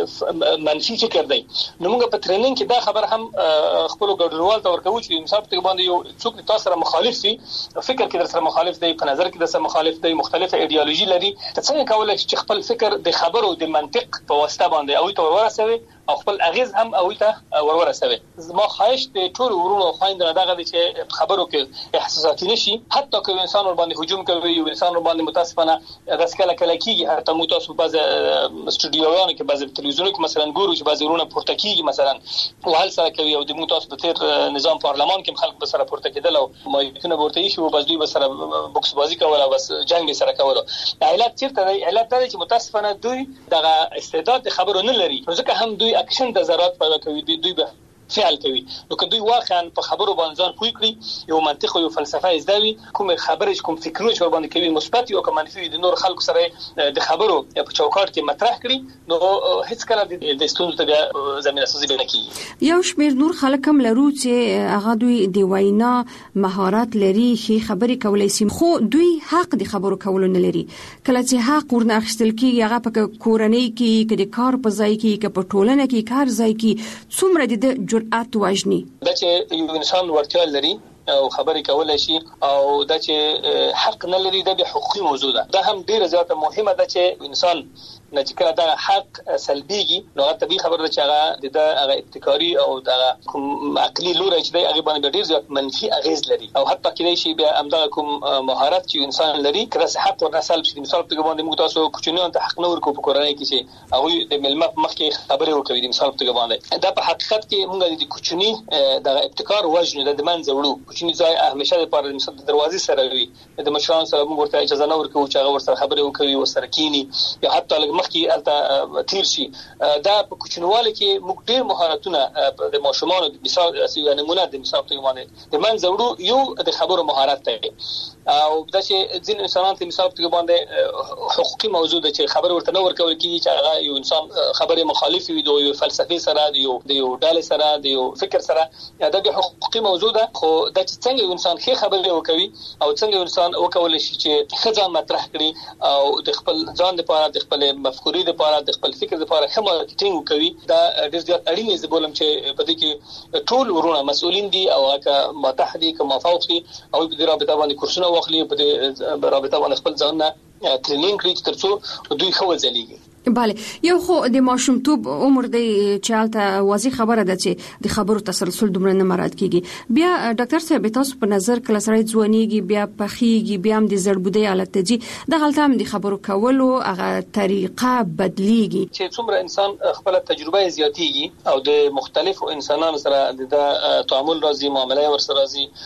چې منفي فکر دی نو موږ په ټریننګ کې دا خبر هم خپل ګډونوال ته ورکوو چې انصاف ته باندې یو څوک تاسو سره مخالف وي فکر کې در سره مخالف دی په نظر کې در سره مخالف دی مختلفه ایدئولوژي لري څنګه کولای شي خپل فکر د خبرو د منطق په واسطه باندې او ته ورسوي او خپل اغیز هم او ته ورورسوي زما خواهش د ټول ورونو خويندو دغه چې خبرو کې احساساتي نشي حتی که انسان ور باندې هجوم کوي او انسان ور باندې متاسفانه رسکله کله کیږي حتی مو تاسو په استودیوګانو کې بعضی تلویزیونونو کې مثلا ګورو چې بعضی ورونه پورته کیږي مثلا وهل سره کوي او د مو تاسو د تیر نظام پارلمان کې خلک به سره پورته کېدل او مایتونه ورته شي او بس دوی به سره بوکس بازی کوله بس جنگ سره کوله علت چیرته دی علت دا چې متاسفانه دوی دغه استعداد خبرو نه لري ځکه هم دوی اکشن د ضرورت پیدا کوي دوی به فعل کوي نو که دوی واقعا په خبرو باندې ځان پوي کړی یو منطق او فلسفه زده وي کوم خبرې کوم فکرونه چې ور باندې کوي مثبت او کوم منفي د نور خلکو سره د خبرو په چوکاټ کې مطرح کړي نو هیڅ کله د ستونزو ته زمينه سازي نه کیږي یو شمیر نور خلک هم لرو چې هغه دوی د وینا مهارت لري چې خبرې کولای شي خو دوی حق د خبرو کولو نه لري کله چې حق ورنه اخیستل کیږي هغه په کورنۍ کې کې د کار په ځای کې کې په ټولنه کې کار ځای کې څومره د جرأت واجني دا چې یو انسان ورته لري او خبرې کولای شي او دا چې حق نه لري د حقوقي موضوع ده دا هم ډیره زیاته مهمه ده چې انسان نه چې کله دا حق سلبيږي نو طبيعي خبره ده چې هغه د هغه ابتکاري او د کوم عقلي لوري چې دی هغه باندې ډیر زیات منفي اغیز لري او حتی کله شي بیا همدغه کوم مهارت چې انسان لري کله حق ورنه سلب شي مثال په باندې موږ تاسو کوچنیان ته حق نه ورکو په کورنۍ کې چې هغه د ملمه مخکې خبرې وکړي د مثال په باندې دا په حقیقت کې موږ د کوچنی د ابتکار وجنه د منځ وړو کوچنی ځای همیشه لپاره مثال د دروازې سره وي د مشران سره موږ ورته اجازه نه ورکو چې هغه ورسره خبرې وکړي او سره کینی یا حتی مخکې الته تیر شي دا په کوچنواله کې موږ ډېر مهارتونه د ماشومان د مثال یو نمونه د مثال په باندې د من زړو یو د خبرو مهارت دی او دا چې ځین انسانان ته مثال په باندې حقوقي موضوع د چې خبر ورته نه ورکول کیږي چې هغه یو انسان خبره مخالف وي د یو فلسفي سره د یو د یو ډالې سره د یو فکر سره دا د حقوقي موضوع ده خو دا چې څنګه یو انسان ښه خبرې وکوي او څنګه یو انسان وکول شي چې خځان مطرح کړي او د خپل ځان لپاره د خپل مفکورې لپاره د خپل فکر لپاره ښه مارکیټینګ وکوي دا ډېر زیات اړین دی بولم چې په دې کې ټول ورونه مسؤلین دي او هغه متحدي کوم موافق دي او په دې رابطه باندې کورسونه واخلي په دې رابطه باندې خپل ځان نه ټریننګ کړي ترڅو دوی خو ځلېږي بله یو خو د ماشومتوب عمر دی چې حالته واضح خبره ده چې د خبرو تسلسل دومره نه مراعات کیږي بیا ډاکټر صاحب تاسو په نظر کله سره ځوانيږي بیا پخېږي بیا هم د زړبودي حالت ته ځي د غلطه هم د خبرو کولو هغه طریقه بدلیږي چې څومره انسان خپل تجربه زیاتېږي او د مختلفو انسانانو سره د تعامل راځي معاملې ورسره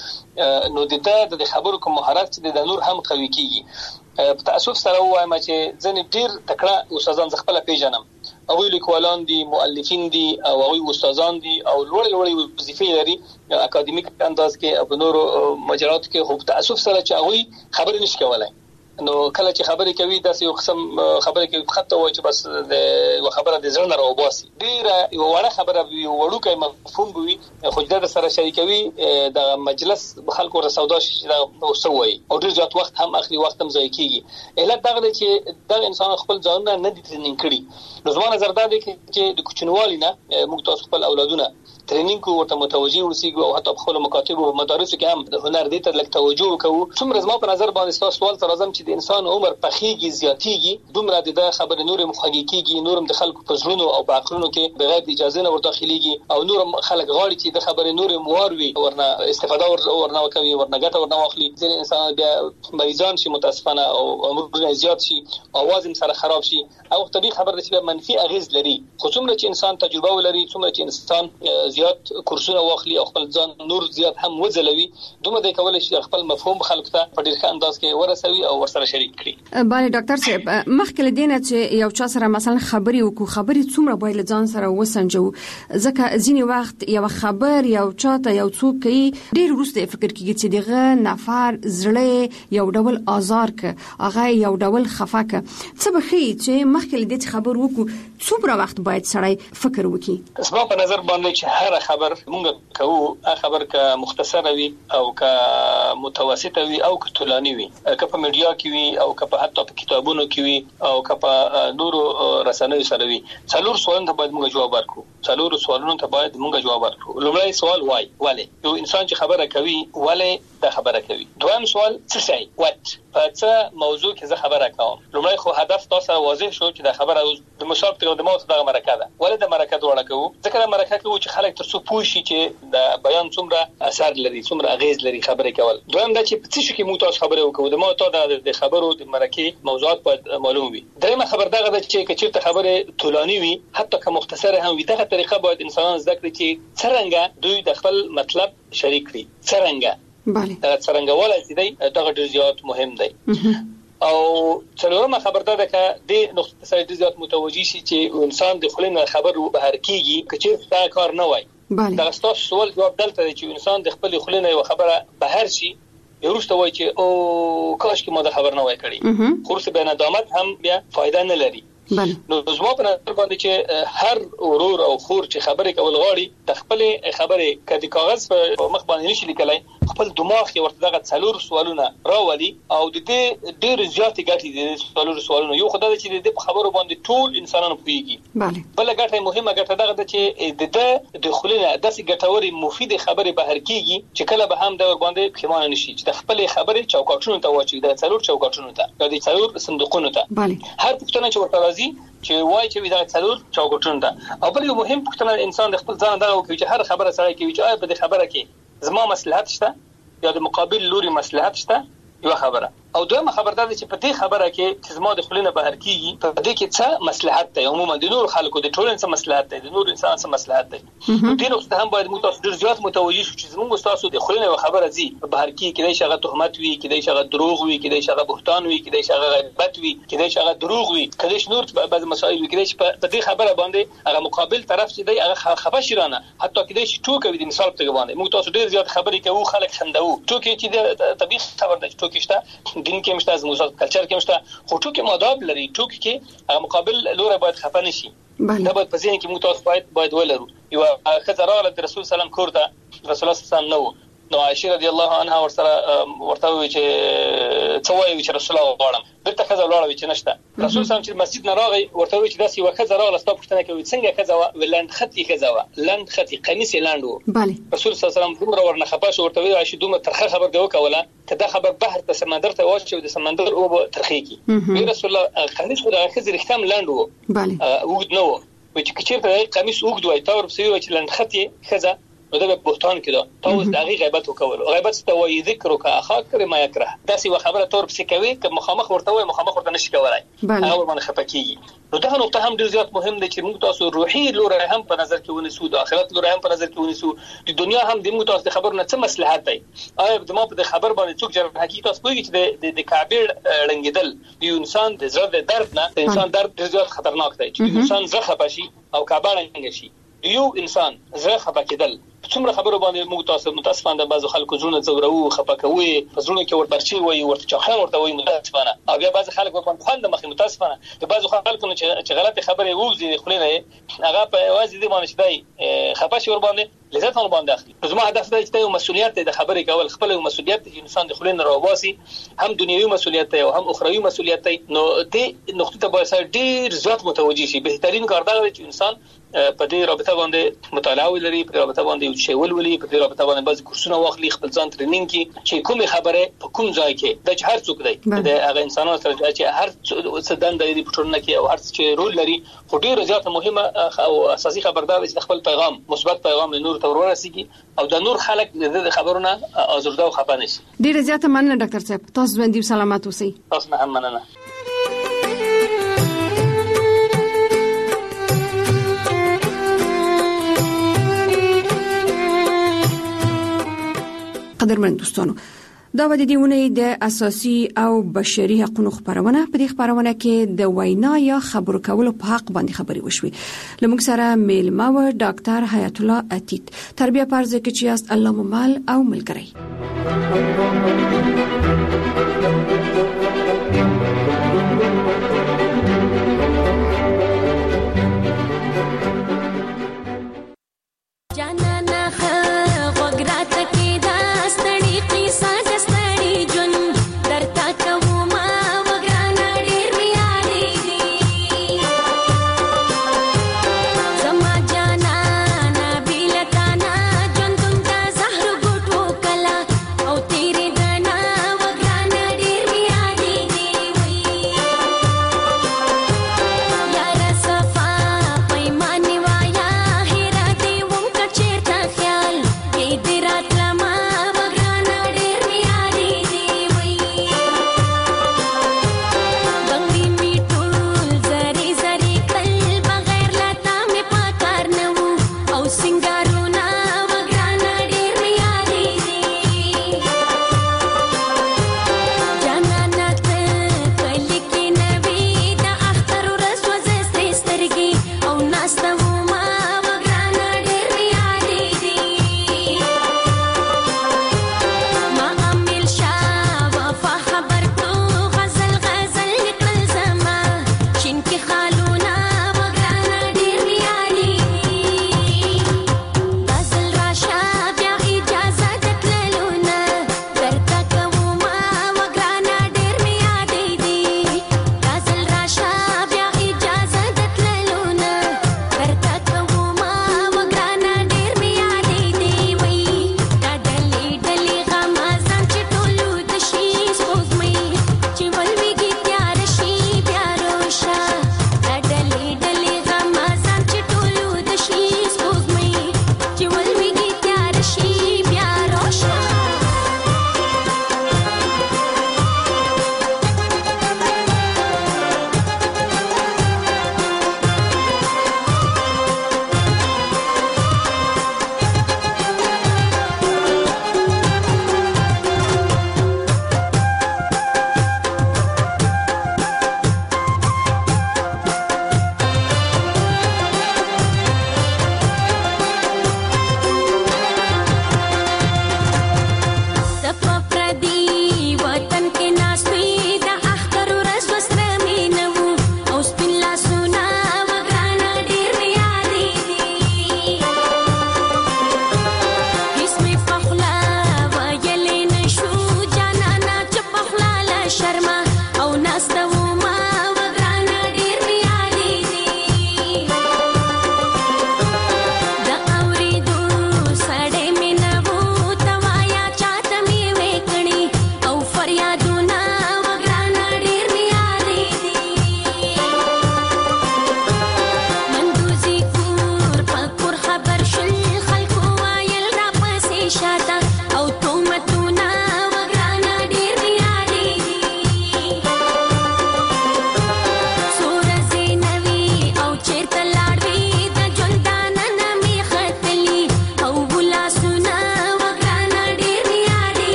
راځي نو د د خبرو کوم مهارت د نور هم قوي کیږي په تاسف سره وایم چې ځنې ډیر تکړه استادان خپل پیژنم او لیکوالان دي مؤلفین دي او هغه استادان دي او لوړ لوړ وظیفې لري اکاډمیک انداز کې او نورو مجالات کې خو په تاسف سره چې هغه خبرې نشي کولای نو کله چې خبرې کوي داسې یو قسم خبرې کوي خطه وایي چې بس د خبره د زړه نه راوباسي ډیره یو وړه خبره یو وړوکی مفهوم وي خو د سره شریکوي د مجلس خلکو رسودا شي دا وسوي او ډیر ځات وخت هم اخلي وخت هم ځای کیږي اله دغه چې د انسان خپل ځان نه دي ترنینګ کړي نو زموږ نظر دا دی چې د کوچنوالي نه موږ تاسو خپل اولادونه ترنینګ کو ورته متوجي ورسیږو او حتی په خپل مکاتب او مدارس کې هم د هنر دي ته لک توجه وکړو څومره زما په نظر باندې تاسو سوال تر ازم چې د انسان عمر پخېږي زیاتېږي دومره د خبر نور مخاګيږي نورم د خلکو په ژوندو او په عقلونو کې بغیر اجازه نه ورداخليږي او نورم خلک غواړي چې د خبر نور موروي ورنه استفاده ورنه کوي ورنه ګټه ورنه واخلي ځینې انسان بیا مریضان شي متاسفانه او عمرونه زیات شي اواز هم سره خراب شي او طبيعي خبر چې منفي اغیز لري خو څومره چې انسان تجربه ولري څومره چې انسان زیات کورسونه واخلي او خپل ځان نور زیات هم وځلوي دومره د کولای شي خپل مفهوم خلکو ته په ډیر ښه انداز کې ورسوي او ورسره شریک کړي. بله ډاکټر صاحب مخکې لدینه چې یو چا سره مثلا خبري وکړو خبري څومره باید ځان سره وسنجو ځکه ځینی وخت یو خبر یو چاته یو څوک کوي ډیر وروسته فکر کوي چې دغه نفر زړه یو ډول آزار ک هغه یو ډول خفاکه څه بخي چې مخکې لدې خبر وکړو څومره وخت باید سړی فکر وکړي. اسباب په نظر باندې چې هر خبر مونږ کوو خبر که مختصره وي او که متوسطه وي او که طولاني وي که په میډیا کې وي او که په حتی په کتابونو کې وي او که په نورو رسنیو سره وي څلور سوالونو ته باید مونږ جواب ورکړو څلور سوالونو ته باید مونږ جواب ورکړو. لومړی سوال وای ولې یو انسان چې خبره کوي ولې دا خبره کوي. دویم سوال څه شي وات په څه موضوع کې زه خبره کوم. لومړی خو هدف تاسو واضح شو چې دا خبره د مشارکت او د موضوع د مرکه ده ولې د مرکه جوړه کوو ځکه د مرکه کوو چې خلک ترڅو پوه شي چې د بیان څومره اثر لري څومره اغیز لري خبرې کول. دویم دا چې په څه شي کې موږ تاسو خبرې وکړو د موضوع د خبرو د مرکه موضوعات باید معلوم وي. دریمه خبر دا ده چې کچېرته خبره طولاني وي حتی که مختصره هم وي دغه طریقه باید انسانان زده کړي چې څنګه دوی د خپل مطلب شریک کړي څنګه بله دا څنګه ولای چې دی دغه ډیر زیات مهم دی. او څلورمه خبر ده چې د نقطه سره زیات متوجي شي چې انسان د خلینو خبر بهر کیږي کچې تا کار نه وای. دا تاسو سوال جواب دلته چې انسان د خپل خلینو یو خبره بهر شي یوروسته وای چې او کاش کې ما دا خبر نه وای کړی خو څه به ندامت هم بیا فائدہ نه لري. نو زما په نظر باندې چې هر ورور او خور چې خبرې کول غواړي د خپل خبرې کدي کاغذ په مخ باندې نشي لیکلای خپل دماغ کې ورته دغه څلور سوالونه راولي او د دې ډېر زیات ګټې دي څلور سوالونه یو خدای چې د خبرو باندې ټول انسانانو پوهیږي. بله بل ګټه مهمه ګټه دغه ده چې د د خلینو داسې ګټوري مفید خبرې بهر کیږي چې کله به هم د ور باندې پښیمانه نشي چې د خپل خبرې چوکاټونو ته واچي د څلور چوکاټونو ته د څلور صندوقونو ته. بله هر پښتنه چې ورته چې وای چې دا څلور چوکاټونو ته او بل یو مهم پښتنه انسان د خپل ځان دغه کوي چې هر خبره سره کوي چې آیا په دې خبره کې زما مصلحت شته یا د مقابل لوري مصلحت شته یو خبره او دویمه خبر ده چې په دې خبره کې چې زما د خلینو بهر کیږي په دې کې څه مصلحت دی عموما د نور خلکو د ټولنې څه مصلحت دی د نور انسان څه مصلحت دی. دې نقطه هم باید موږ تاسو ډیر زیات متوجي شو چې زموږ تاسو د خلینو خبره زی بهر کې کېدای شي هغه تهمت وي کېدای شي هغه دروغ وي کېدای شي هغه بهتان وي کېدای شي هغه غیبت وي کېدای شي هغه دروغ وي کېدای شي نور بعض مسایل وي کېدای شي په دې خبره باندې هغه مقابل طرف چې دی هغه خفه شرانه حتی کېدای شي ټوکې وي د مثال په توګه باندې موږ تاسو ډیر زیات خبرې کوو خلک خندو ټوکې چې د طبيعي خبر ده ټوکې شته دین کې مشته زموږ کلچر کې مشته خو ټوکې ماداب لري ټوکې کې مقابل لور باید خفه نشي. دا باید په ذهن کې موږ تاسو باید باید ولرو. یو خزر راغله د رسول سلام کور ته رسول الله سلام نو نو عائشه رضی الله عنها ورسره ورته وی چې څه وایي چې رسول الله غواړم بیرته خزر لاړ وی چې نشته رسول سلام چې مسجد نه راغی ورته وی چې داسې یو خزر راغله ستاسو پوښتنه کوي څنګه خزر ولند خطي خزر لند خطي قمیص لاندو. بله رسول صلی الله علیه وسلم دومره ورنه خپه شو ورته وی عائشه دومره ترخه خبر دی وکوله کدا خبر بحر ته سمندر ته واچو د سمندر او ترخی کی وی رسول الله قمیص خو د خزر ختم لاندو. بله وګد نو و چې کچېرته قمیص وګد وای تا ورپسې وی چې لند خطي خزر نو دا به بهتان کړه تاسو د هغه غیبت وکول غیبت ستوي ذکر کا اخاک کړه ما یکره دا سی خبره تور پسې کوي که مخامخ ورته وای مخامخ ورته نشي کولای هغه باندې خپکیږي. نو دا نقطه هم ډیر زیات مهم دی چې موږ تاسو روحي لور هم په نظر کې ونیسو د آخرت لور هم په نظر کې ونیسو د دنیا هم د موږ تاسو خبر نه څه مصلحت دی آیا د ما په خبر باندې څوک جر حقیقت تاسو کوی چې د کعبه رنګیدل د انسان د زړه د درد نه د انسان درد ډیر زیات خطرناک دی چې انسان زخه پشي او کعبه رنګ شي یو انسان زړه خپه کېدل څومره خبرو باندې موږ تاسو متاسفانه د بعضو خلکو زړه زغرو خپکوي پزړو کې ورپرچی وي ورته چاخان ورته وي متاسفانه او بیا بعض خلک په خوند مخې متاسفانه د بعضو خلکو چې غلطه خبره ووزي خلینه هغه په وازي دي باندې شدای خپاشي ور باندې لذت ور باندې اخلي زما هدف دی چې مسؤلیت د خبرې کول خپل مسؤلیت د انسان د خلینو راوباسي هم دنیوي مسؤلیت او هم اخروی مسؤلیت نو دې نقطه ته باید ډیر زیات متوجي شي بهترین کار دا دی چې انسان په دې رابطه باندې مطالعه ولري په رابطه باندې چې ولولي په دې رابطه باندې بعض کورسونه واخلي خپل ځان ټریننګ کی چې کومه خبره په کوم ځای کې د هر څوک دی د هغه انسانانو سره چې هر څه دنده لري په ټولنه کې او هر څه چې رول لري خو ډیر زیات مهمه او اساسي خبردار دی چې خپل پیغام مثبت پیغام له نور ته ورسیږي او د نور خلک د خبرونه ازرده او خفه نشي. ډیر زیات مننه ډاکټر صاحب تاسو باندې سلامات اوسئ. تاسو نه هم مننه. قدرمن دوستانو دا و د دیونه د اساسي او بشري حقوقو خبرونه په دې خبرونه کې د وینا یا خبرو کولو په حق باندې خبري وشوي. لمونږ سره میلمه و ډاکټر حیات الله عتیق تربیه پرځ کې چې است الله ممال او ملګری.